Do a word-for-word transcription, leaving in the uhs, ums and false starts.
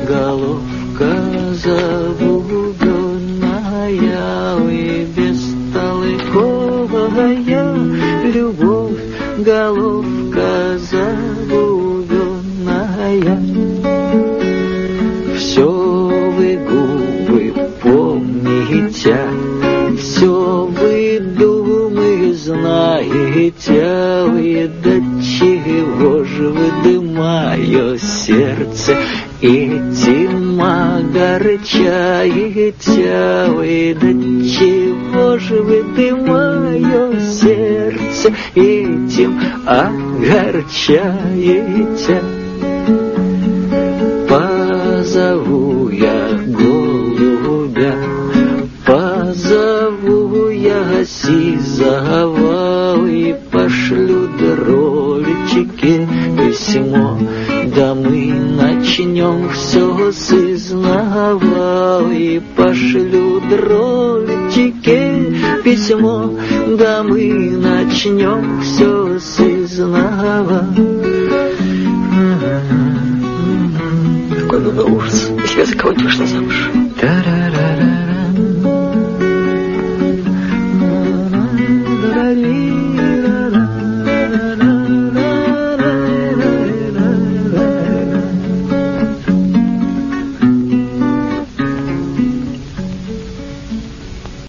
головка забубенная и бестолковая любовь, головка забубенная. Все вы губы помните, все вы думы знаете, вы до чего же вы да мое сердце этим огорчаете, вы до чего же вы да мое сердце этим огорчаете. Позову я голубя, позову я сизого и пошлю дролечки письмо, да мы начнем все с изнова. И пошлю дролечки письмо, да мы начнем все с изнова. Какой был бы ужас, если я за кого-нибудь вышла замуж.